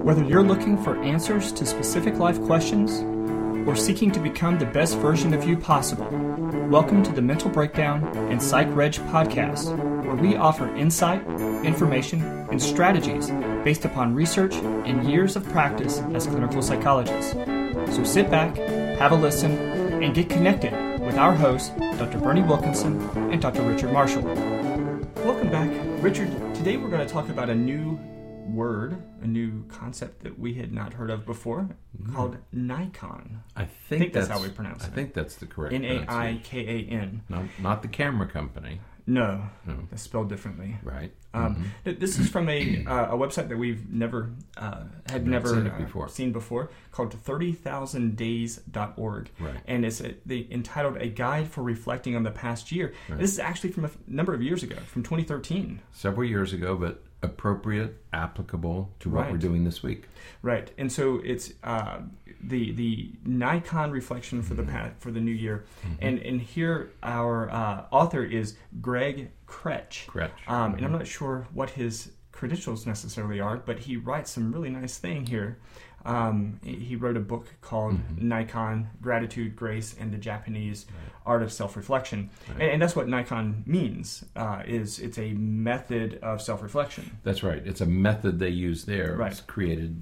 Whether you're looking for answers to specific life questions or seeking to become the best version of you possible, welcome to the Mental Breakdown and Psych Reg podcast, where we offer insight, information, and strategies based upon research and years of practice as clinical psychologists. So sit back, have a listen, and get connected with our hosts, Dr. Bernie Wilkinson and Dr. Richard Marshall. Welcome back. Richard, today we're going to talk about a new word, a new concept that we had not heard of before, called Nikon. I think that's how we pronounce it. I think that's the correct pronunciation. Naikan. Not the camera company. No, that's spelled differently. Right. This is from a website that we've never seen before, called 30,000days.org. Right. And it's entitled A Guide for Reflecting on the Past Year. Right. This is actually from a number of years ago, from 2013. Several years ago, but appropriate, applicable to what we're doing this week. Right. And so it's the Nikon reflection for the new year. And here our author is Greg Kretsch. And I'm not sure what his credentials necessarily are, but he writes some really nice thing here. He wrote a book called Nikon, Gratitude, Grace, and the Japanese Art of Self-Reflection. Right. And that's what Nikon means, is it's a method of self-reflection. That's right. It's a method they use there. Right. It was created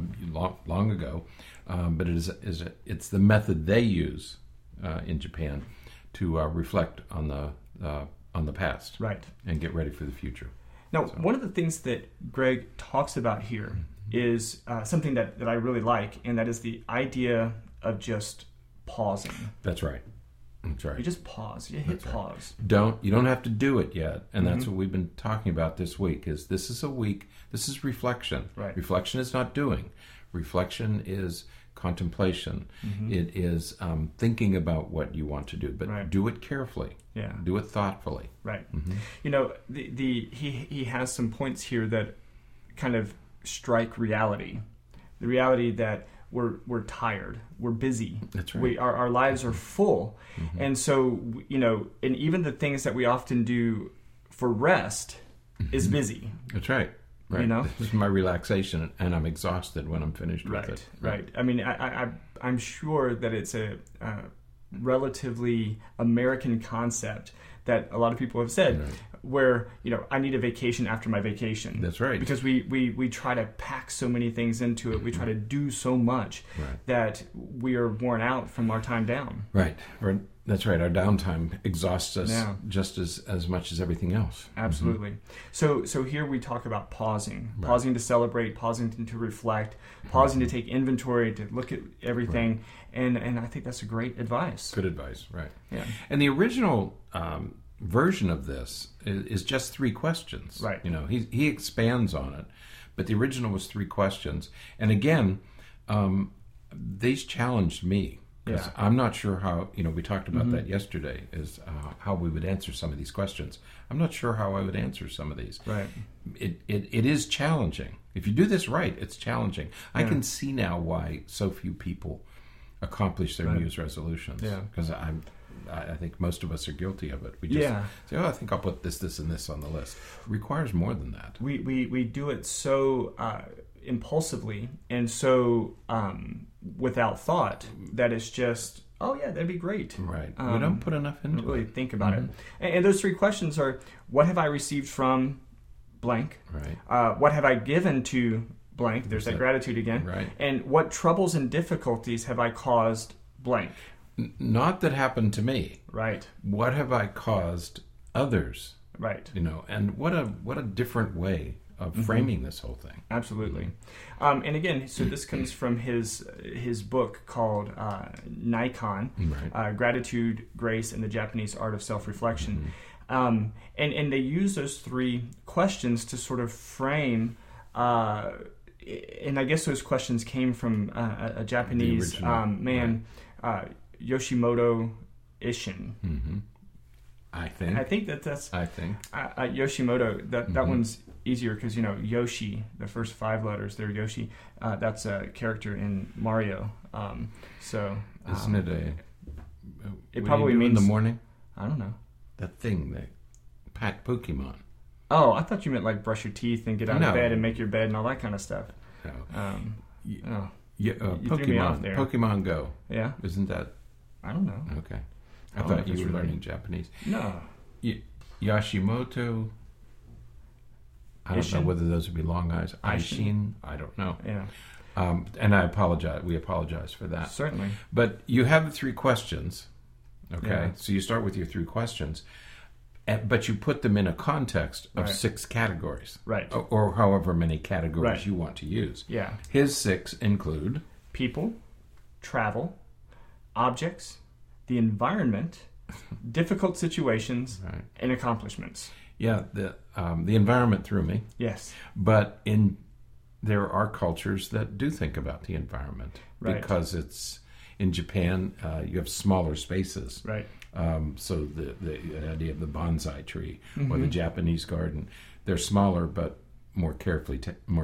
long ago, but it's the method they use in Japan to reflect on the past, right, and get ready for the future. Now, one of the things that Greg talks about here is something that I really like, and that is the idea of just pausing. That's right. That's right. You just pause. You hit pause. You don't have to do it yet, and that's what we've been talking about this week. This is reflection. Right. Reflection is not doing. Reflection is contemplation. It is thinking about what you want to do, but do it carefully. Yeah. Do it thoughtfully. Right. You know, he has some points here that kind of strike reality. The reality that we're tired, we're busy. That's right. Our lives are full, and so and even the things that we often do for rest is busy. That's right. Right. You know, this is my relaxation, and I'm exhausted when I'm finished with it. Right. I mean, I'm sure that it's a relatively American concept that a lot of people have said, where I need a vacation after my vacation. That's right. Because we try to pack so many things into it. We try to do so much that we are worn out from our time down. Right. That's right. Our downtime exhausts us just as much as everything else. Absolutely. So here we talk about pausing. Pausing to celebrate, pausing to reflect, pausing to take inventory, to look at everything. And I think that's a great advice. Good advice, right. Yeah. And the original version of this is just 3 questions. Right. He expands on it, but the original was 3 questions. And again, these challenged me. Because I'm not sure how, we talked about that yesterday, is how we would answer some of these questions. I'm not sure how I would answer some of these. Right. It is challenging. If you do this right, it's challenging. I can see now why so few people accomplish their New Year's resolutions. Yeah. Because I think most of us are guilty of it. We just say, I think I'll put this, and this on the list. It requires more than that. We do it so impulsively and so without thought that it's just, that'd be great. Right. We don't put enough into really think about it. And those 3 questions are, what have I received from blank? Right. What have I given to blank? There's that gratitude again. Right. And what troubles and difficulties have I caused blank? Not that happened to me. Right. What have I caused others? Right. And what a different way of framing this whole thing. Absolutely. And again, so this comes from his book called Nikon, Gratitude, Grace, and the Japanese Art of Self-Reflection. And they use those 3 questions to sort of frame, and I guess those questions came from a Japanese man, Yoshimoto Ishin. I think that's Yoshimoto. That one's easier because Yoshi, the first 5 letters, they're Yoshi. That's a character in Mario. Isn't it it probably means in the morning. I don't know. That thing, the Pokemon. Oh, I thought you meant like brush your teeth and get out of bed and make your bed and all that kind of stuff. No. You threw me off there. Pokemon Go. Yeah. Isn't that? I don't know. Okay. I thought you were learning Japanese. No. Yashimoto. I don't know whether those would be long eyes. Aishin. I don't know. Yeah. And I apologize. We apologize for that. Certainly. But you have the 3 questions. Okay. Yeah. So you start with your 3 questions, but you put them in a context of 6 categories. Right. Or however many categories you want to use. Yeah. His 6 include people, travel, objects, the environment, difficult situations, and accomplishments. Yeah, the environment threw me. Yes. But there are cultures that do think about the environment because it's in Japan. You have smaller spaces, right? So the idea of the bonsai tree or the Japanese garden, they're smaller but more carefully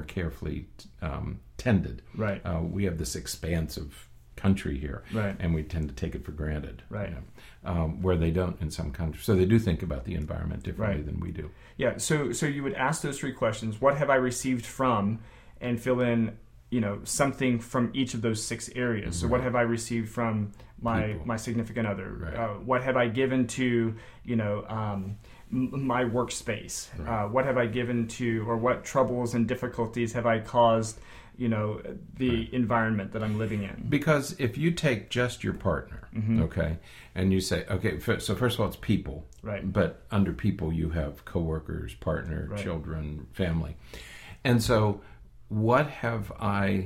tended. Right. We have this expansive country here, right, and we tend to take it for granted, right? Where they don't in some countries, so they do think about the environment differently than we do. Yeah. So you would ask those 3 questions: what have I received from, and fill in, something from each of those 6 areas. So what have I received from my significant other? Right. What have I given to my workspace? Right. What have I given to, or what troubles and difficulties have I caused? The environment that I'm living in. Because if you take just your partner, okay, and you say, okay, so first of all, it's people, right? But under people, you have coworkers, partner, children, family, and so what have I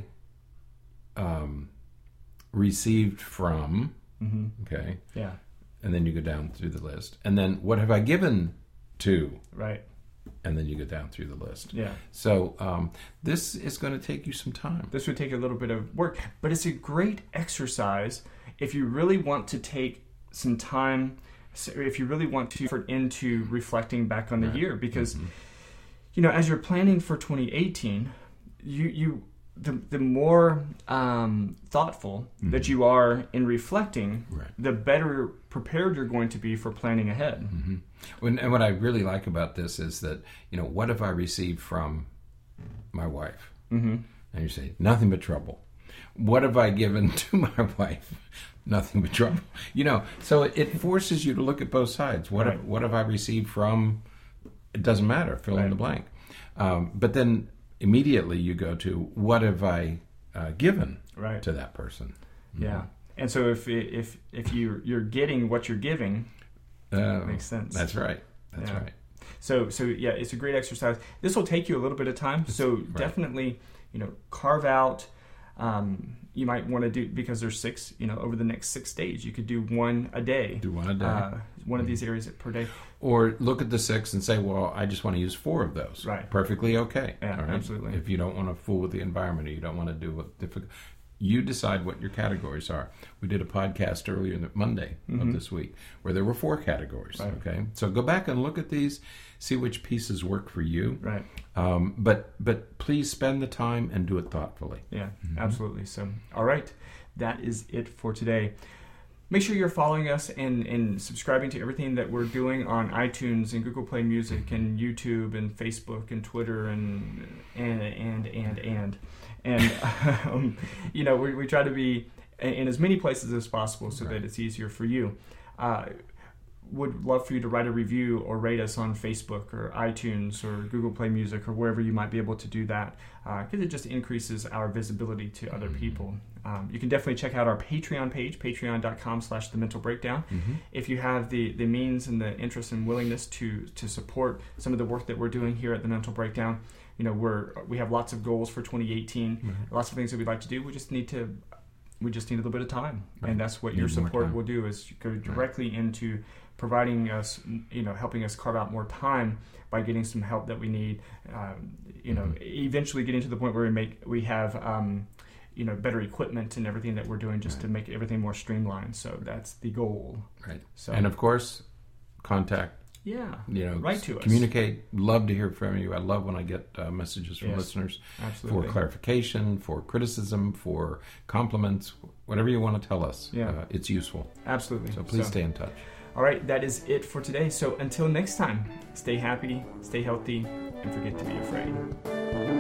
received from? Okay, yeah, and then you go down through the list, and then what have I given to? Right. And then you go down through the list. Yeah. So this is going to take you some time. This would take a little bit of work, but it's a great exercise if you really want to take some time, if you really want to effort into reflecting back on the year, because as you're planning for 2018, the more thoughtful that you are in reflecting, the better prepared you're going to be for planning ahead. And what I really like about this is that, what have I received from my wife? And you say, nothing but trouble. What have I given to my wife? Nothing but trouble. So it forces you to look at both sides. What have I received from? It doesn't matter. Fill in the blank. But then immediately you go to, what have I given to that person? Yeah. And so if you're getting what you're giving, that makes sense. That's right. That's right. So yeah, it's a great exercise. This will take you a little bit of time. So definitely, carve out. You might want to do, because there's 6. Over the next 6 days, you could do 1 a day. Do 1 a day. One of these areas per day. Or look at the 6 and say, well, I just want to use 4 of those. Right. Perfectly okay. Yeah, absolutely. If you don't want to fool with the environment, or you don't want to do what difficult. You decide what your categories are. We did a podcast earlier Monday of this week where there were 4 categories. Right. Okay, so go back and look at these, see which pieces work for you. Right. But please spend the time and do it thoughtfully. Yeah, absolutely. So, all right, that is it for today. Make sure you're following us and subscribing to everything that we're doing on iTunes and Google Play Music and YouTube and Facebook and Twitter and we try to be in as many places as possible so that it's easier for you. Would love for you to write a review or rate us on Facebook or iTunes or Google Play Music or wherever you might be able to do that, because it just increases our visibility to other people. You can definitely check out our Patreon page, patreon.com/thementalbreakdown. If you have the means and the interest and willingness to support some of the work that we're doing here at The Mental Breakdown, we have lots of goals for 2018, lots of things that we'd like to do. We just need a little bit of time, and that's what your support will do, is go directly into providing us, helping us carve out more time by getting some help that we need. Eventually getting to the point where we have better equipment and everything that we're doing just to make everything more streamlined. So that's the goal. Right. So, and of course, contact. Yeah. Write to us. Communicate. Love to hear from you. I love when I get messages from listeners. Absolutely. For clarification, for criticism, for compliments, whatever you want to tell us. Yeah. It's useful. Absolutely. So please stay in touch. All right, that is it for today. So until next time, stay happy, stay healthy, and forget to be afraid.